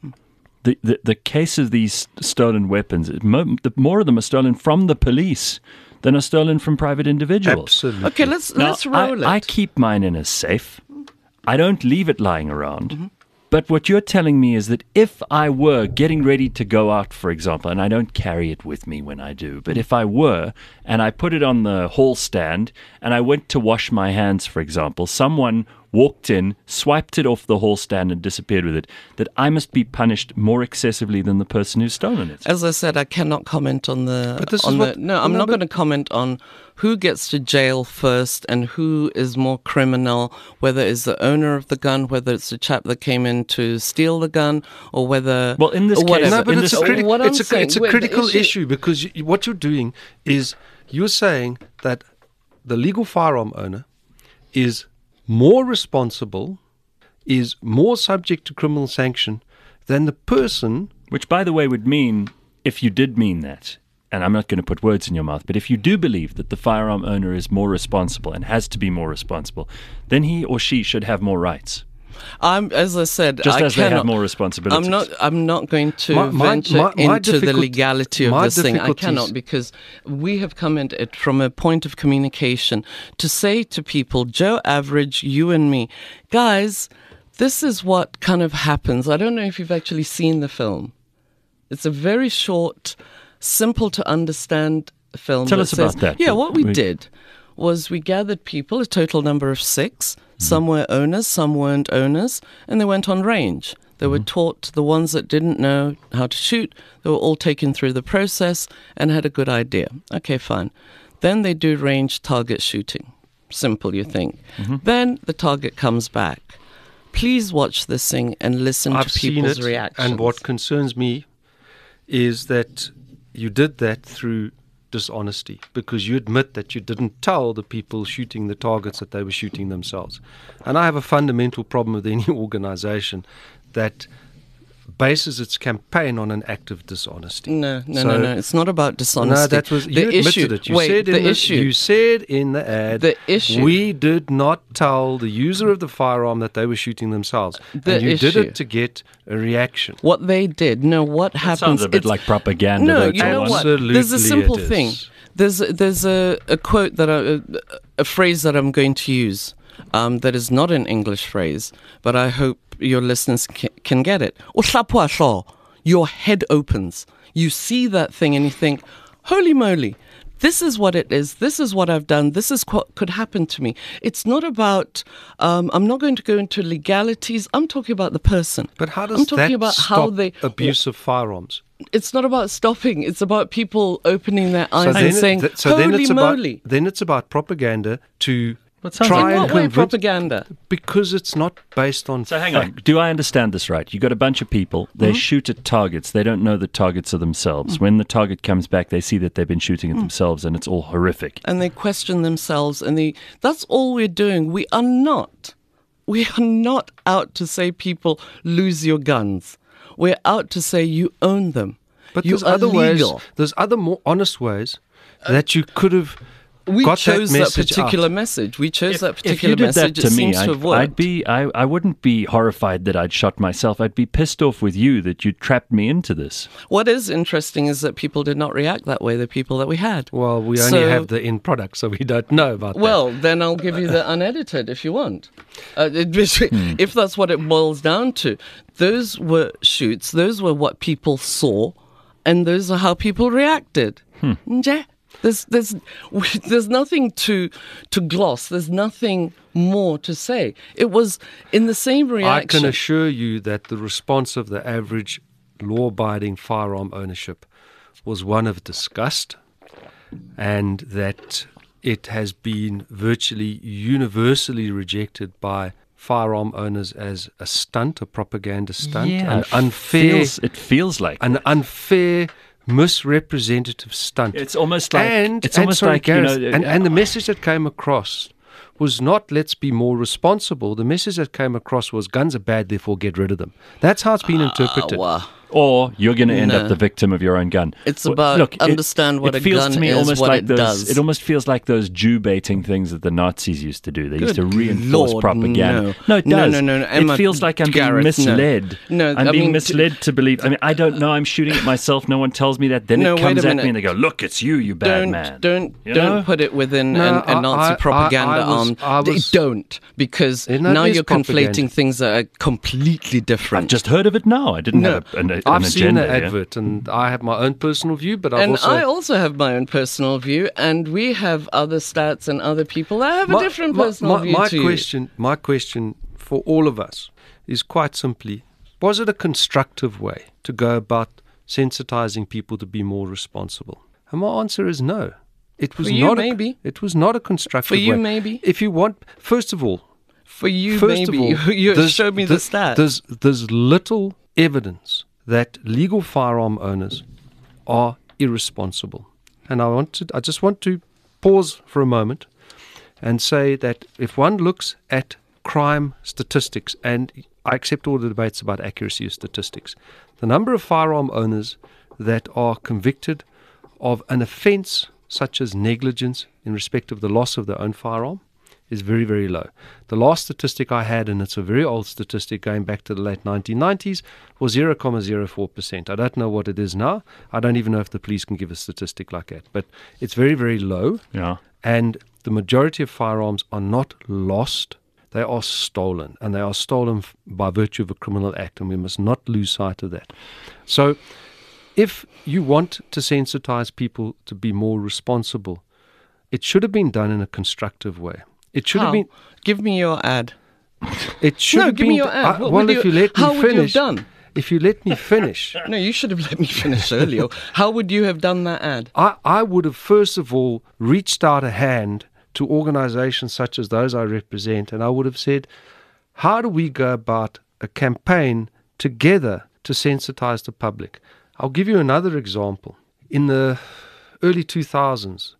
S2: The case of these stolen weapons, more of them are stolen from the police than are stolen from private individuals.
S3: Absolutely.
S1: Okay, let's
S2: Now,
S1: roll it.
S2: I keep mine in a safe. I don't leave it lying around.
S1: Mm-hmm.
S2: But what you're telling me is that if I were getting ready to go out, for example, and I don't carry it with me when I do, but if I were and I put it on the hall stand and I went to wash my hands, for example, someone walked in, swiped it off the hall stand and disappeared with it, that I must be punished more excessively than the person who's stolen it.
S1: As I said, I cannot comment on the.
S3: But this
S1: on
S3: is
S1: the
S3: what-
S1: no, I'm
S3: no,
S1: not
S3: but-
S1: going to comment on who gets to jail first and who is more criminal, whether it's the owner of the gun, whether it's the chap that came in to steal the gun, or whether.
S2: Well, in this
S1: or
S2: case-
S1: whatever.
S3: No, but
S2: in
S3: it's
S2: this-
S3: a, criti-
S1: What I'm
S3: it's a,
S1: saying-
S3: it's a
S1: wait, the
S3: critical issue because what you're doing is you're saying that the legal firearm owner is more responsible, is more subject to criminal sanction than the person.
S2: Which, by the way, would mean, if you did mean that, and I'm not going to put words in your mouth, but if you do believe that the firearm owner is more responsible and has to be more responsible, then he or she should have more rights.
S1: As I said,
S2: Just
S1: I
S2: as
S1: cannot,
S2: they have more responsibilities.
S1: I'm not going to
S3: My
S1: venture into the
S3: difficult-
S1: legality of
S3: my
S1: this thing. I
S3: difficulties-
S1: cannot, because we have come at it from a point of communication to say to people, Joe Average, you and me, guys, this is what kind of happens. I don't know if you've actually seen the film. It's a very short, simple to understand film.
S2: Tell
S1: that
S2: us about
S1: says-
S2: that.
S1: Yeah, what we
S2: We-
S1: did was we gathered people, a total number of 6. Some were owners, some weren't owners, and they went on range. They were taught, the ones that didn't know how to shoot, they were all taken through the process and had a good idea. Okay, fine. Then they do range target shooting. Simple, you think. Then the target comes back. Please watch this thing and listen
S3: I've
S1: to
S3: seen
S1: people's
S3: it,
S1: reactions.
S3: and what concerns me is that you did that through dishonesty because you admit that you didn't tell the people shooting the targets that they were shooting themselves. And I have a fundamental problem with any organization that bases its campaign on an act of dishonesty.
S1: No.
S3: So-
S1: It's not about dishonesty.
S3: No, that was you admitted it. You said in the ad.
S1: The issue-
S3: We did not tell the user of the firearm that they were shooting themselves,
S1: The
S3: and you did
S1: issue-
S3: it to get a reaction.
S1: What they did. No, what happens?
S2: Sounds a bit
S1: it's-
S2: like propaganda.
S1: No,
S2: don't
S1: you know
S2: want?
S1: what?
S3: Absolutely
S1: There's a simple
S3: it is.
S1: thing. There's a quote that a phrase that I'm going to use that is not an English phrase, but I hope your listeners can get it. O hlapwa hlo, your head opens. You see that thing and you think, holy moly, this is what it is. This is what I've done. This is what could happen to me. It's not about, I'm not going to go into legalities. I'm talking about the person.
S3: But how
S1: I'm
S3: does
S1: talking
S3: that
S1: about
S3: stop
S1: how they
S3: abuse of firearms?
S1: It's not about stopping. It's about people opening their eyes
S3: then
S1: and saying, holy moly.
S3: then it's about propaganda to
S2: Well, it sounds
S3: try
S2: like-
S1: In
S3: and
S1: what way
S3: convince
S1: propaganda?
S3: because it's not based on
S2: So hang
S3: fact.
S2: on. Do I understand this right? You got a bunch of people. They shoot at targets. They don't know the targets are themselves. When the target comes back, they see that they've been shooting at themselves, and it's all horrific.
S1: And they question themselves, and that's all we're doing. We are not out to say people lose your guns. We're out to say you own them.
S3: But
S1: you
S3: there's
S1: are
S3: other ways.
S1: legal.
S3: There's other more honest ways that you could have
S1: We
S3: got
S1: chose
S3: that
S1: that
S3: message
S1: particular
S3: out.
S1: message. We chose that
S2: If
S1: particular
S2: you did
S1: message.
S2: that to
S1: It
S2: me,
S1: seems to have worked.
S2: I wouldn't be horrified that I'd shot myself. I'd be pissed off with you that you trapped me into this.
S1: What is interesting is that people did not react that way, the people that we had.
S3: Well, we only
S1: So-
S3: have the end product, so we don't know about that.
S1: Well, then I'll give you the unedited if you want. If that's what it boils down to. Those were shoots, those were what people saw, and those are how people reacted. Yeah. There's nothing to gloss. There's nothing more to say. It was in the same
S3: I
S1: reaction.
S3: can assure you that the response of the average law-abiding firearm ownership was one of disgust, and that it has been virtually universally rejected by firearm owners as a stunt, a propaganda stunt, an unfair,
S2: It feels like
S3: an unfair, misrepresentative stunt.
S2: it's almost like
S3: and
S2: you
S3: Gareth,
S2: know,
S3: and the message that came across was not let's be more responsible. The message that came across was guns are bad, therefore get rid of them. That's how it's been interpreted.
S1: Wow.
S2: or you're going to end
S1: No.
S2: up the victim of your own gun.
S1: It's about understand what a
S2: feels
S1: gun
S2: to me
S1: is,
S2: almost
S1: what
S2: like
S1: it
S2: those,
S1: does.
S2: It almost feels like those Jew baiting things that the Nazis used to do. They used to
S1: Good
S2: reinforce
S1: Lord,
S2: propaganda.
S1: no.
S2: It
S1: No,
S2: does.
S1: no,
S2: It feels like I'm
S1: Gareth,
S2: being misled.
S1: No,
S2: I'm
S1: I
S2: being
S1: mean,
S2: misled to believe. I mean, I don't know. I'm shooting at myself. No one tells me that. Then
S1: No,
S2: it
S1: wait
S2: comes
S1: a
S2: at me
S1: minute.
S2: and they go, "Look, it's you bad man."
S1: Don't
S2: You know?
S1: put it within
S3: No,
S1: a Nazi propaganda arm.
S3: I was-
S1: Don't, because
S3: It
S1: now
S3: is
S1: you're
S3: propaganda.
S1: conflating things that are completely different.
S2: I've just heard of it now. I didn't
S1: No.
S2: have an
S3: I've
S2: agenda.
S3: seen the
S2: yeah.
S3: advert, and I have my own personal view, but I've
S1: and
S3: also...
S1: I also have my own personal view, and we have other stats and other people that have a different personal view
S3: my
S1: to
S3: question, My question for all of us is quite simply, was it a constructive way to go about sensitizing people to be more responsible? And my answer is no. It was
S1: For you,
S3: not
S1: maybe.
S3: It was not a constructive
S1: For you,
S3: way.
S1: maybe.
S3: If you want, first of all,
S1: For you,
S3: First
S1: maybe.
S3: of all,
S1: You showed me the stat.
S3: There's little evidence that legal firearm owners are irresponsible, and I just want to pause for a moment and say that if one looks at crime statistics, and I accept all the debates about accuracy of statistics, the number of firearm owners that are convicted of an offence such as negligence in respect of the loss of their own firearm is very, very low. The last statistic I had, and it's a very old statistic going back to the late 1990s, was 0.04%. I don't know what it is now. I don't even know if the police can give a statistic like that. But it's very, very low.
S2: Yeah.
S3: And the majority of firearms are not lost. They are stolen. And they are stolen by virtue of a criminal act. And we must not lose sight of that. So if you want to sensitize people to be more responsible, it should have been done in a constructive way. It should have
S1: How?
S3: been.
S1: Give me your ad.
S3: It should
S1: No,
S3: have
S1: give
S3: been.
S1: me your ad. What
S3: well,
S1: would
S3: if
S1: you-
S3: you let
S1: how
S3: me
S1: would you have
S3: finish,
S1: done?
S3: if you let me finish,
S1: No, you should have let me finish earlier. How would you have done that ad?
S3: I would have first of all reached out a hand to organizations such as those I represent, and I would have said, how do we go about a campaign together to sensitize the public? I'll give you another example. In the early 2000s,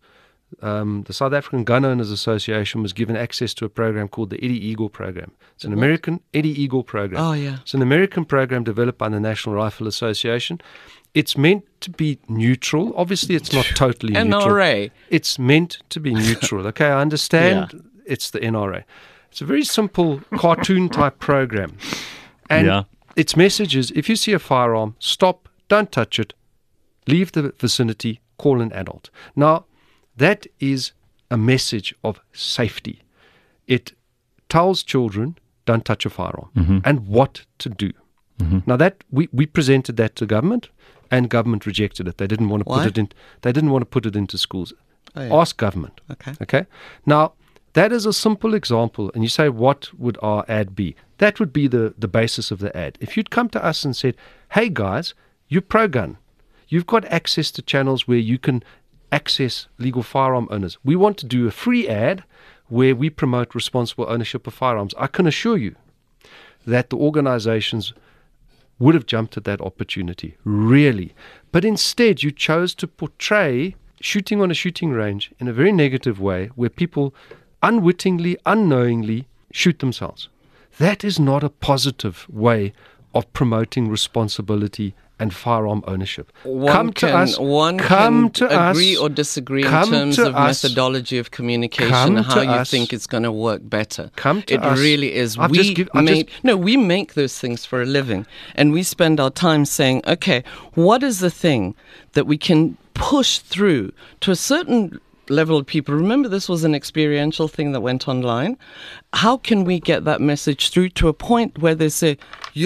S3: the South African Gun Owners Association was given access to a program called the Eddie Eagle program. It's an American Eddie Eagle program.
S1: Oh, yeah.
S3: It's an American program developed by the National Rifle Association. It's meant to be neutral. Obviously, it's not totally neutral.
S1: NRA.
S3: It's meant to be neutral. Okay, I understand it's the NRA. It's a very simple cartoon type program. And
S2: Yeah.
S3: its message is, if you see a firearm, stop, don't touch it, leave the vicinity, call an adult. Now, that is a message of safety. It tells children, don't touch a firearm, and what to do. Now that we presented that to government, and government rejected it. They didn't want to
S1: Why?
S3: put it in. They didn't want to put it into schools.
S1: Oh, yeah.
S3: Ask government.
S1: Okay.
S3: Okay. Now that is a simple example, and you say, what would our ad be? That would be the basis of the ad. If you'd come to us and said, hey guys, you're pro-gun. You've got access to channels where you can access legal firearm owners. We want to do a free ad where we promote responsible ownership of firearms. I can assure you that the organizations would have jumped at that opportunity, really. But instead, you chose to portray shooting on a shooting range in a very negative way where people unwittingly, unknowingly shoot themselves. That is not a positive way of promoting responsibility and firearm ownership.
S1: One
S3: Come
S1: can,
S3: to us.
S1: One
S3: Come
S1: can
S3: to
S1: agree
S3: us.
S1: or disagree in
S3: Come
S1: terms
S3: to
S1: of
S3: us.
S1: methodology of communication
S3: Come
S1: and how
S3: to
S1: you
S3: us.
S1: think it's going to work better.
S3: Come to
S1: it
S3: us.
S1: really is.
S3: I've just give- I've just-
S1: We make those things for a living, and we spend our time saying, okay, what is the thing that we can push through to a certain level of people? Remember, this was an experiential thing that went online. How can we get that message through to a point where they say,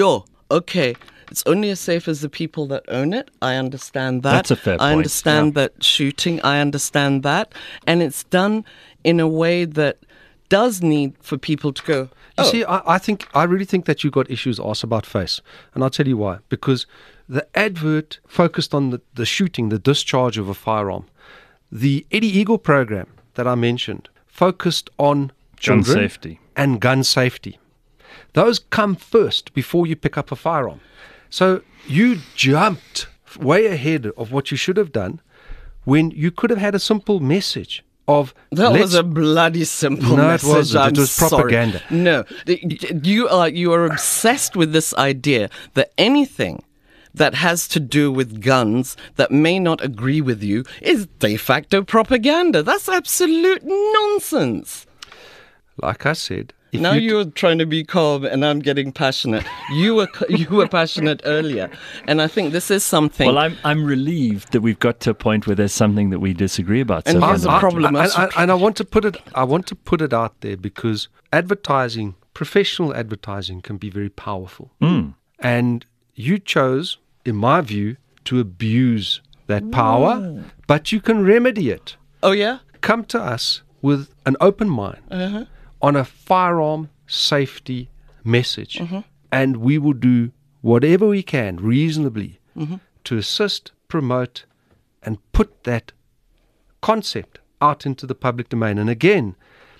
S1: okay, it's only as safe as the people that own it. I understand that.
S2: That's a fair point.
S1: I understand that shooting. I understand that. And it's done in a way that does need for people to go,
S3: You see, I really think that you got issues arse about face. And I'll tell you why. Because the advert focused on the shooting, the discharge of a firearm. The Eddie Eagle program that I mentioned focused on
S2: Gun
S3: children
S2: safety.
S3: and gun safety. Those come first before you pick up a firearm. So you jumped way ahead of what you should have done when you could have had a simple message of
S1: that was a bloody simple
S3: No,
S1: message.
S3: it wasn't.
S1: I'm
S3: It was
S1: sorry.
S3: propaganda.
S1: No, you are obsessed with this idea that anything that has to do with guns that may not agree with you is de facto propaganda. That's absolute nonsense.
S3: Like I said, if
S1: Now
S3: you
S1: you're trying to be calm, and I'm getting passionate. You were passionate earlier, and I think this is something.
S2: Well, I'm relieved that we've got to a point where there's something that we disagree about.
S1: And
S2: so
S1: here's
S2: far.
S1: the problem.
S3: And I want to put it out there because advertising, professional advertising, can be very powerful. And you chose, in my view, to abuse that power, but you can remedy it.
S1: Oh yeah.
S3: Come to us with an open mind on a firearm safety message, and we will do whatever we can reasonably to assist, promote, and put that concept out into the public domain. And again,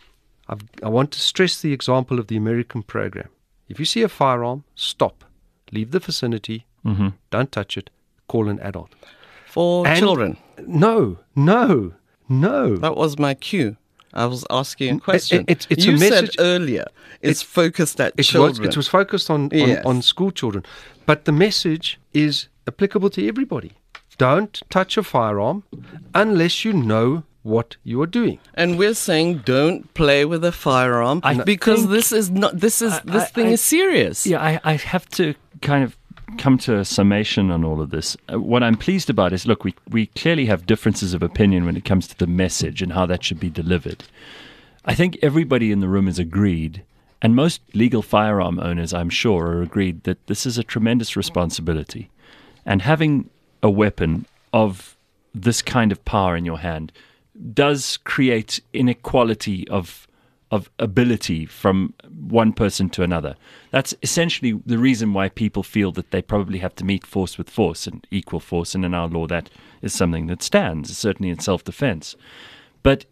S3: I want to stress the example of the American program. If you see a firearm, stop, leave the vicinity, don't touch it, call an adult.
S1: For
S3: And-
S1: children.
S3: No.
S1: That was my cue. I was asking a question.
S3: it's a
S1: you
S3: message-
S1: said earlier it's focused at
S3: It
S1: children.
S3: was focused on school children. But the message is applicable to everybody. Don't touch a firearm unless you know what you are doing.
S1: And we're saying don't play with a firearm
S2: I
S1: because
S2: think-
S1: this thing is serious.
S2: Yeah, I have to kind of come to a summation on all of this. What I'm pleased about is, look, we clearly have differences of opinion when it comes to the message and how that should be delivered. I think everybody in the room is agreed, and most legal firearm owners, I'm sure, are agreed that this is a tremendous responsibility. And having a weapon of this kind of power in your hand does create inequality of ability from one person to another. That's essentially the reason why people feel that they probably have to meet force with force and equal force, and in our law that is something that stands, certainly in self-defense. But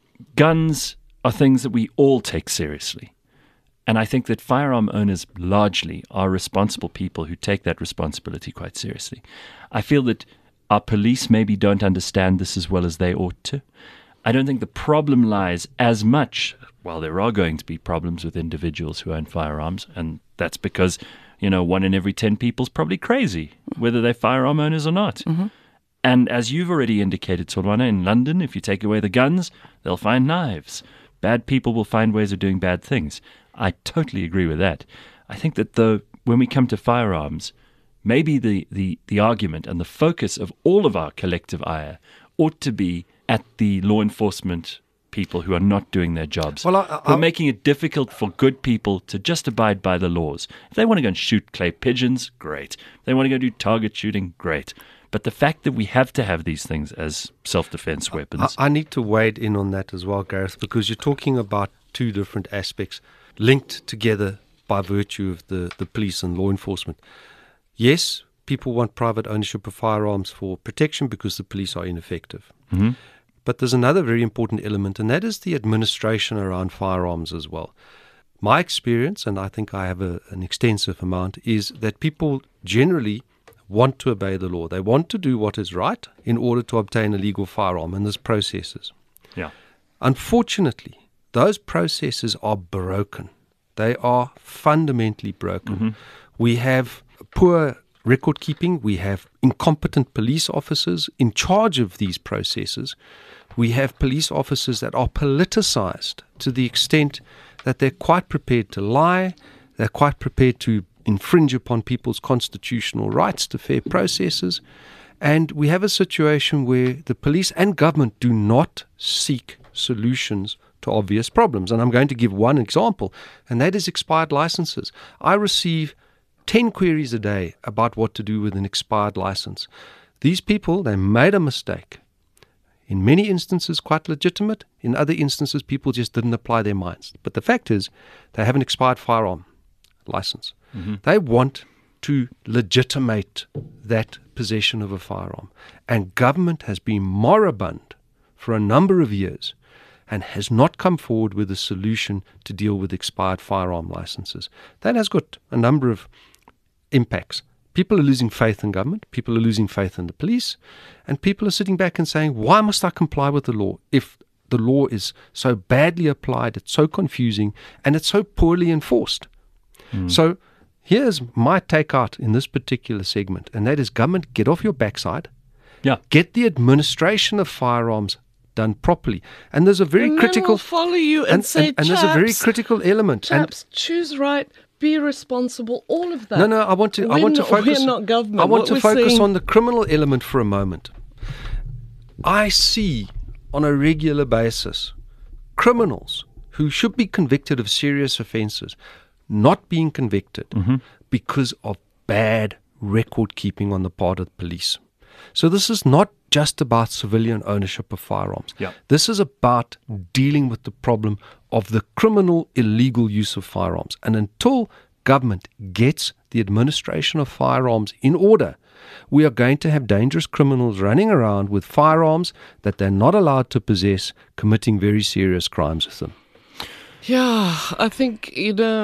S2: guns are things that we all take seriously. And I think that firearm owners largely are responsible people who take that responsibility quite seriously. I feel that our police maybe don't understand this as well as they ought to. I don't think the problem lies as much, while there are going to be problems with individuals who own firearms, and that's because, 1 in every 10 people is probably crazy, whether they're firearm owners or not. And as you've already indicated, Solwana, in London, if you take away the guns, they'll find knives. Bad people will find ways of doing bad things. I totally agree with that. I think that when we come to firearms, maybe the argument and the focus of all of our collective ire ought to be at the law enforcement people who are not doing their jobs.
S3: Well,
S2: who are making it difficult for good people to just abide by the laws. If they want to go and shoot clay pigeons, great. If they want to go do target shooting, great. But the fact that we have to have these things as self-defense weapons.
S3: I need to wade in on that as well, Gareth, because you're talking about two different aspects linked together by virtue of the police and law enforcement. Yes, people want private ownership of firearms for protection because the police are ineffective. But there's another very important element, and that is the administration around firearms as well. My experience, and I think I have an extensive amount, is that people generally want to obey the law. They want to do what is right in order to obtain a legal firearm, and there's processes.
S2: Yeah.
S3: Unfortunately, those processes are broken. They are fundamentally broken. We have poor record keeping. We have incompetent police officers in charge of these processes. We have police officers that are politicized to the extent that they're quite prepared to lie. They're quite prepared to infringe upon people's constitutional rights to fair processes. And we have a situation where the police and government do not seek solutions to obvious problems. And I'm going to give one example, and that is expired licenses. I receive 10 queries a day about what to do with an expired license. These people, they made a mistake. In many instances, quite legitimate. In other instances, people just didn't apply their minds. But the fact is, they have an expired firearm license. Mm-hmm. They want to legitimate that possession of a firearm. And government has been moribund for a number of years and has not come forward with a solution to deal with expired firearm licenses. That has got a number of impacts. People are losing faith in government, people are losing faith in the police, and people are sitting back and saying, why must I comply with the law if the law is so badly applied, it's so confusing, and it's so poorly enforced? So here's my takeout in this particular segment, and that is government, get off your backside.
S2: Yeah.
S3: Get the administration of firearms done properly. And there's a very critical...
S1: We'll follow you and say,
S3: and there's a very critical element.
S1: Chaps, choose right, be responsible, all of that.
S3: No, I want to focus...
S1: We're not government.
S3: I want to focus on the criminal element for a moment. I see on a regular basis criminals who should be convicted of serious offences not being convicted because of bad record keeping on the part of the police. So this is not just about civilian ownership of firearms.
S2: Yeah.
S3: This is about dealing with the problem of the criminal illegal use of firearms. And until government gets the administration of firearms in order, we are going to have dangerous criminals running around with firearms that they're not allowed to possess, committing very serious crimes with them.
S1: Yeah, I think,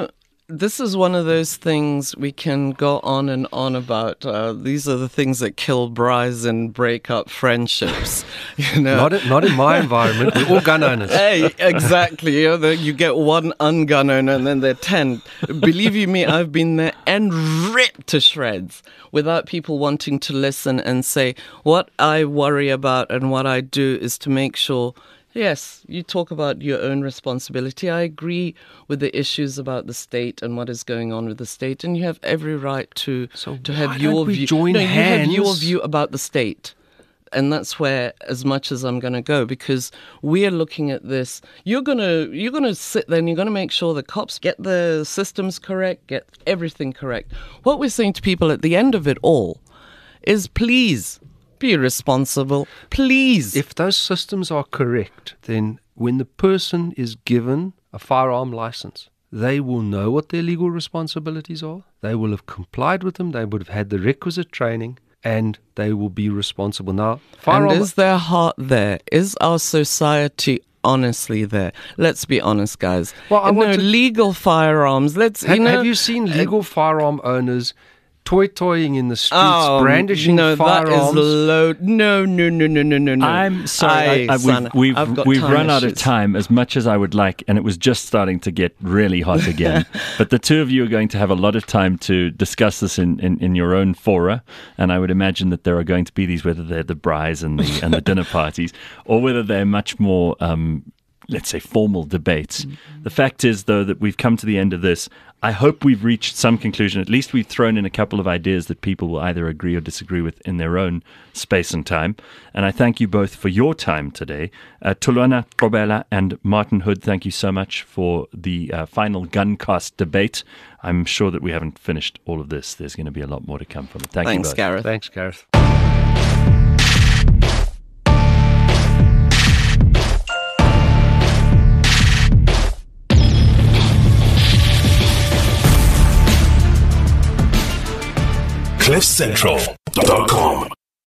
S1: this is one of those things we can go on and on about. These are the things that kill brides and break up friendships.
S3: Not in my environment. We're all gun owners.
S1: Hey, exactly. You get one un-gun owner and then they're 10. Believe you me, I've been there and ripped to shreds without people wanting to listen and say, what I worry about and what I do is to make sure. Yes, you talk about your own responsibility. I agree with the issues about the state and what is going on with the state, and you have every right to have your view.
S3: You have
S1: your view about the state, and that's where as much as I'm going to go, because we are looking at this. You're gonna sit there and you're going to make sure the cops get the systems correct, get everything correct. What we're saying to people at the end of it all is, please. Be responsible, please.
S3: If those systems are correct, then when the person is given a firearm license, they will know what their legal responsibilities are. They will have complied with them. They would have had the requisite training, and they will be responsible. Now,
S1: and is their heart there? Is our society honestly there? Let's be honest, guys.
S3: Well,
S1: legal firearms.
S3: Have you seen legal firearm owners toying in the streets, brandishing firearms?
S1: That is low. No.
S2: I'm sorry. We've run out of time as much as I would like, and it was just starting to get really hot again. But the two of you are going to have a lot of time to discuss this in your own fora, and I would imagine that there are going to be these, whether they're the braais and the dinner parties, or whether they're much more let's say, formal debates. Mm-hmm. The fact is, though, that we've come to the end of this. I hope we've reached some conclusion. At least we've thrown in a couple of ideas that people will either agree or disagree with in their own space and time. And I thank you both for your time today. Thulwana Gqobela and Martin Hood, thank you so much for the final Guncast debate. I'm sure that we haven't finished all of this. There's going to be a lot more to come from it. Thanks, you both.
S1: Gareth.
S3: Thanks, Gareth.
S4: CliffCentral.com